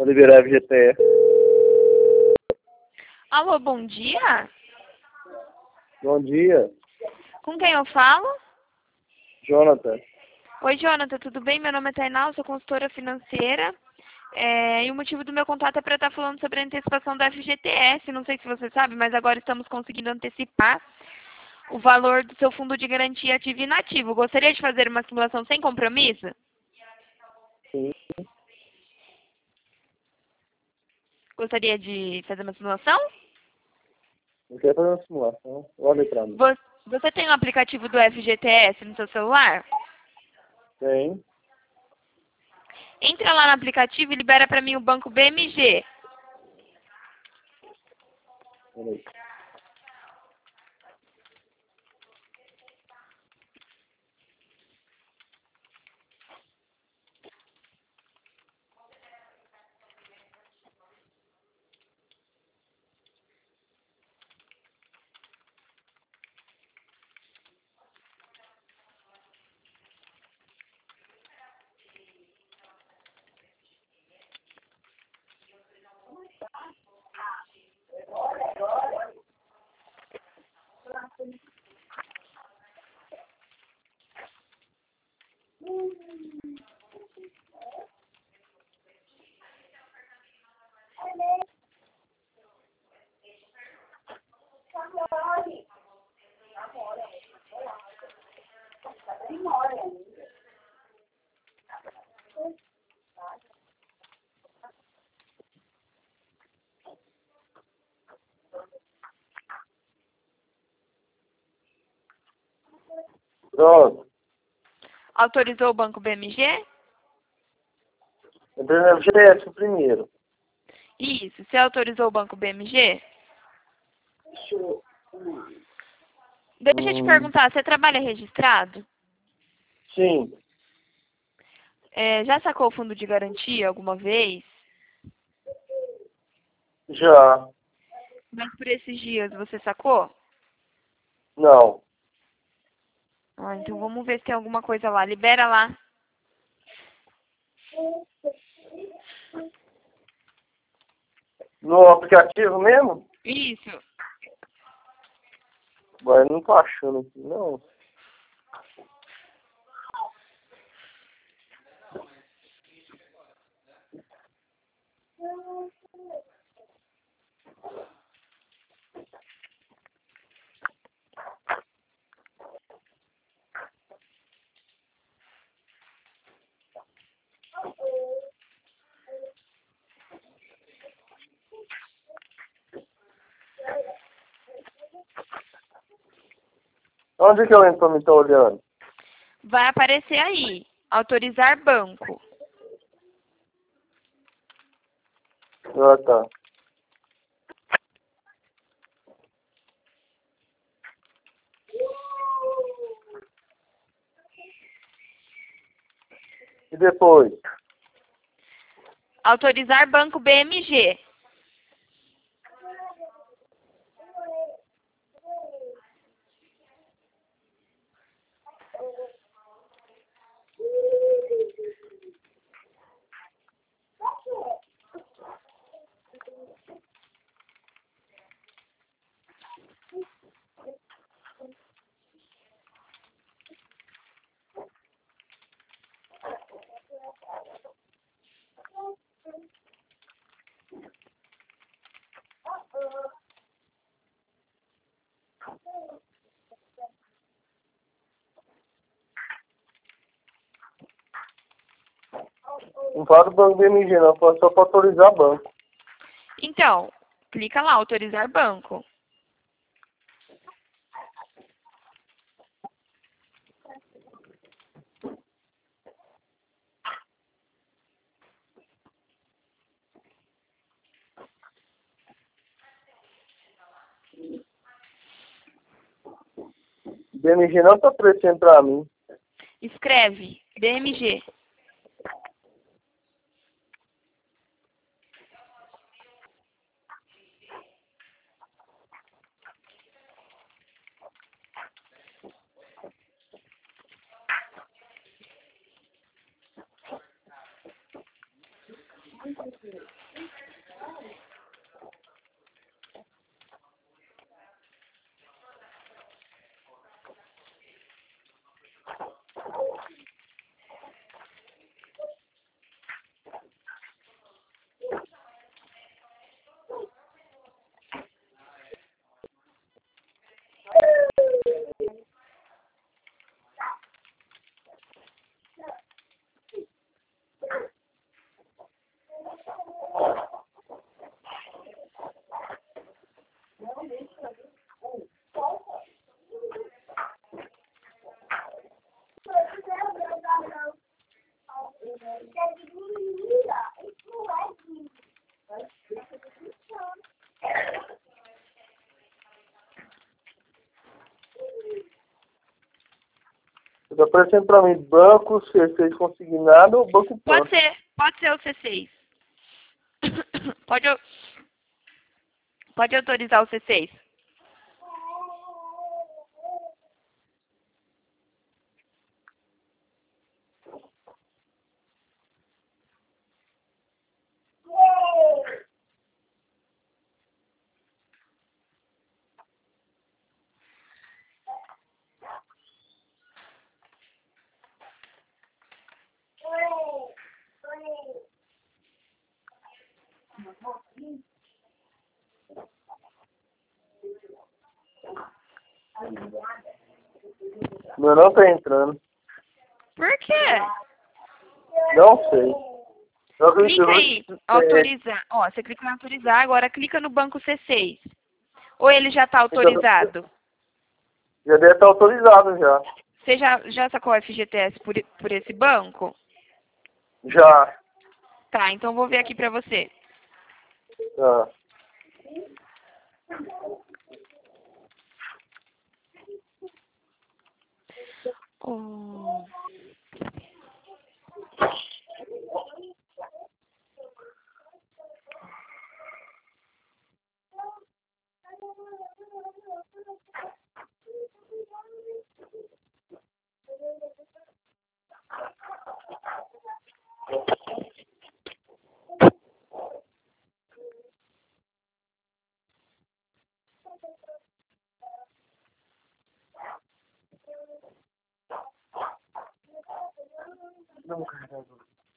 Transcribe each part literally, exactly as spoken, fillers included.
Pra liberar F G T S. Alô, bom dia? Bom dia, Com quem eu falo? Jonathan. Oi, Jonathan, tudo bem? Meu nome é Tainá, eu sou consultora financeira. É, e o motivo do meu contato é para estar falando sobre a antecipação da F G T S. Não sei se você sabe, mas agora estamos conseguindo antecipar o valor do seu fundo de garantia ativo e inativo. Gostaria de fazer uma simulação sem compromisso? Sim. Gostaria de fazer uma simulação? Eu quero fazer uma simulação. Olha pra mim. Vo- Você tem o aplicativo do F G T S no seu celular? Tem. Entra lá no aplicativo e libera para mim o banco B M G. Peraí. Pronto. Autorizou o banco B M G? Entrei no F G T S primeiro. Isso. Você autorizou o banco B M G? Deixa eu te Hum, perguntar, você trabalha registrado? sim. É, já sacou o fundo de garantia alguma vez? Já. Mas por esses dias você sacou? Não. Ah, então vamos ver se tem alguma coisa lá. Libera lá. No aplicativo mesmo? Isso. Ué, não tô achando aqui, não. Onde que eu entro pra me estar olhando? Vai aparecer aí. Autorizar banco. Ah, tá. E depois? Autorizar banco B M G. Não fala do banco B M G, não. Fala só pra autorizar banco. Então, clica lá, autorizar banco. B M G não tá aparecendo pra mim. Escreve B M G. Tá aparecendo pra mim banco C seis consignado ou banco Pode Pan? ser, pode ser o C seis. Pode, au- pode autorizar o C seis. Meu não tá entrando. Por quê? Não sei. Eu acredito, Clica eu aí, vou- é, autorizar. Ó, você clica em autorizar, agora clica no banco C seis. Ou ele já está então, autorizado? já deve estar autorizado já. Você já, já sacou o F G T S por, por esse banco? Já. Tá, então vou ver aqui pra você. Tá. Oh. Não, caralho.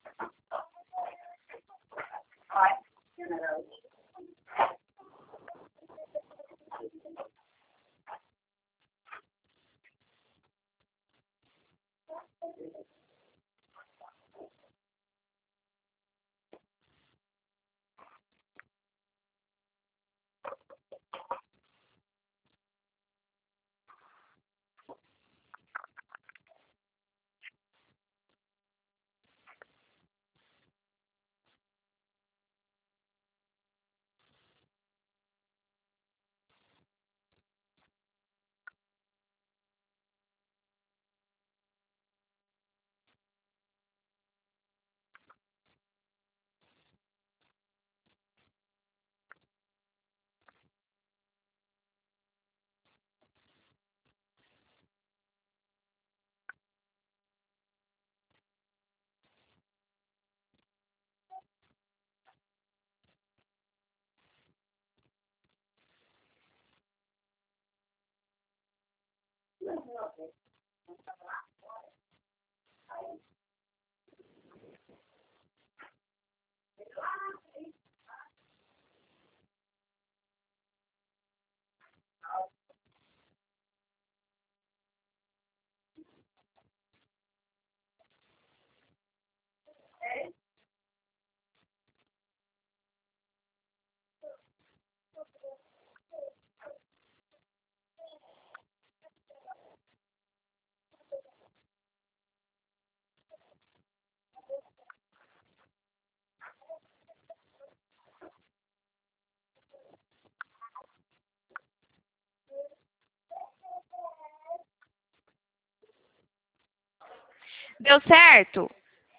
Deu certo?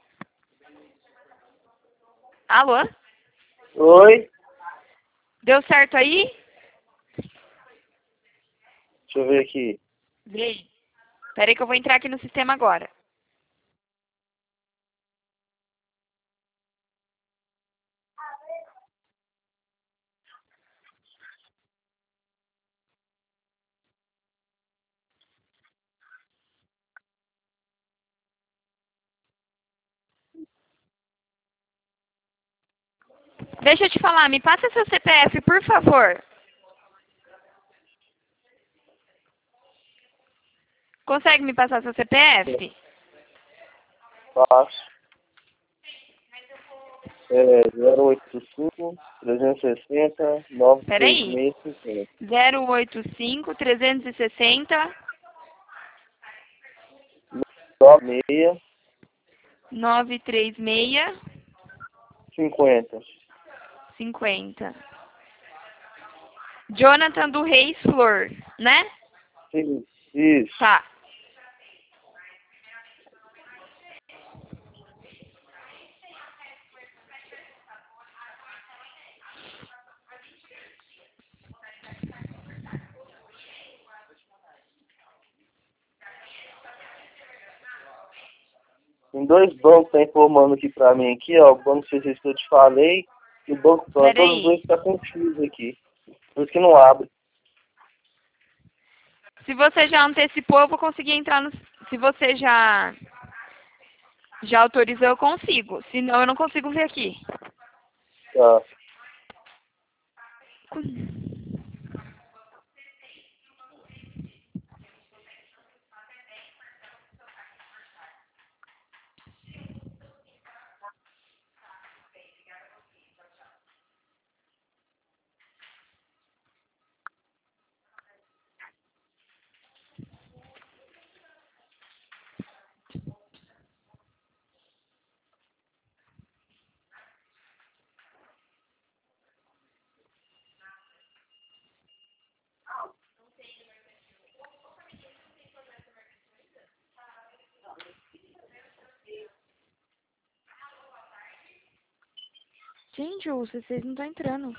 Alô? Oi? Deu certo aí? Deixa eu ver aqui. Vê aí. Pera aí que eu vou entrar aqui no sistema agora. Deixa eu te falar, me passa seu C P F, por favor. Consegue me passar seu C P F? Passo. É zero oito cinco, trezentos e sessenta, nove três Peraí. seis cinquenta. zero oito cinco, trezentos e sessenta, nove seis nove três seis, cinquenta. cinquenta. Jonathan do Reis Flor, né? Sim, isso. Tá. Tem dois bancos tá informando aqui pra mim aqui, ó. O banco C C que eu te falei e o banco Pan. Todos os dois Peraí. estão tá com X aqui. Por isso que não abre. Se você já antecipou, eu vou conseguir entrar no... Se você já... Já autorizou, eu consigo. Senão, eu não consigo ver aqui. Tá. Gente, vocês não estão entrando.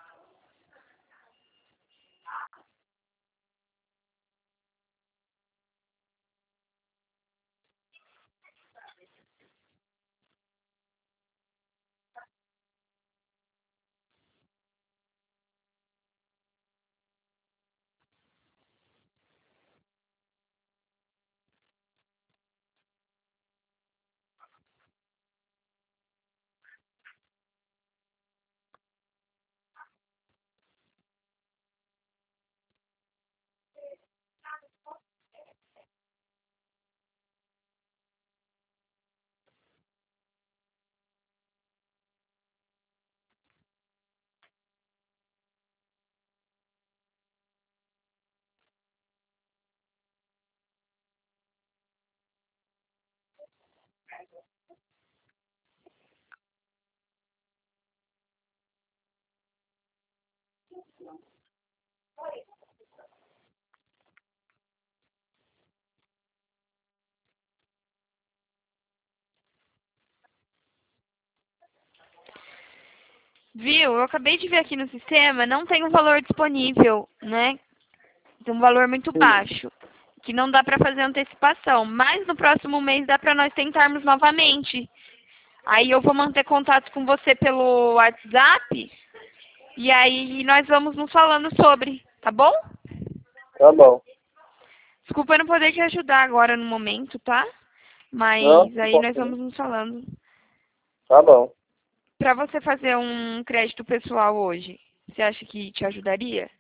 Viu? Eu acabei de ver aqui no sistema, não tem um valor disponível, né? Tem um valor muito baixo, que não dá para fazer antecipação. Mas no próximo mês dá para nós tentarmos novamente. Aí eu vou manter contato com você pelo WhatsApp e aí nós vamos nos falando sobre, tá bom? Tá bom. Desculpa eu não poder te ajudar agora no momento, tá? Não? Mas aí nós vamos nos falando. Tá bom. Para você fazer um crédito pessoal hoje, você acha que te ajudaria?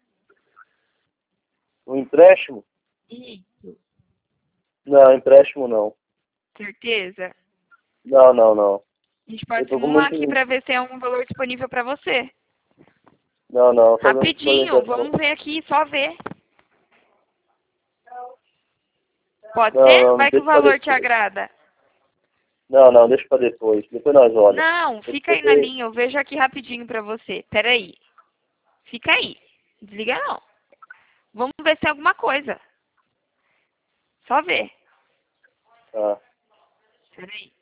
Um empréstimo? Isso. Não, empréstimo não. Certeza? Não, não, não. A gente Eu pode tô com simular muito. aqui para ver se tem algum valor disponível para você. Não, não. Só não Rapidinho, vamos ver aqui, só ver. Pode Não, ser? não, Vai que o deixa pra valor te depois. agrada. Não, não, deixa pra depois. Depois nós olhamos. Não, fica aí na linha, eu vejo aqui rapidinho pra você. Peraí. Fica aí. Desliga não. Vamos ver se tem alguma coisa. Só ver. Tá. Peraí.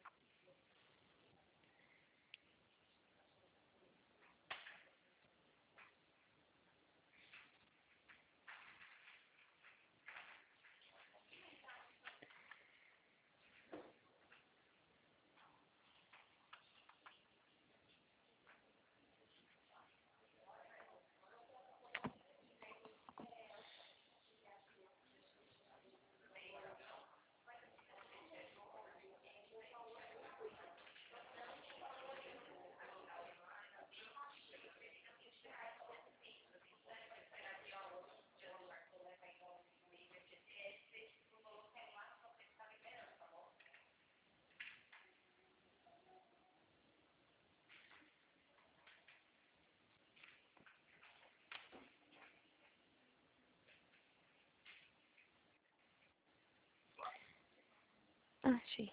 Achei.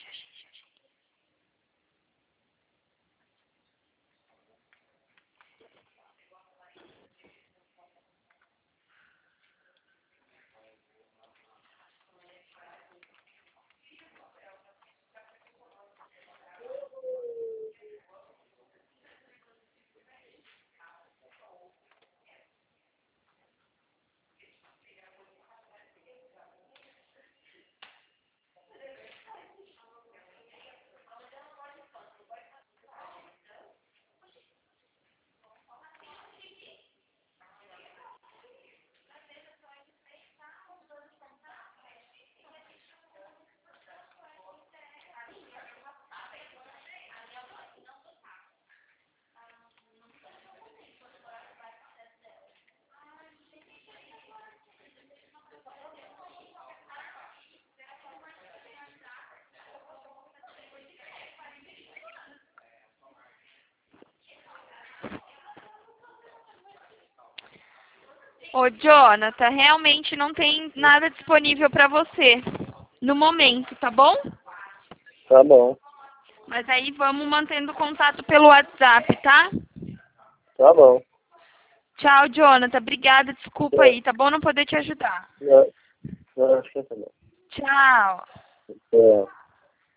Ô, Jonathan, realmente não tem nada disponível para você no momento, tá bom? Tá bom. Mas aí vamos mantendo contato pelo WhatsApp, tá? Tá bom. Tchau, Jonathan. Obrigada, desculpa É. aí, tá bom não poder te ajudar. Não, não, acho que tá bom. Tchau. É.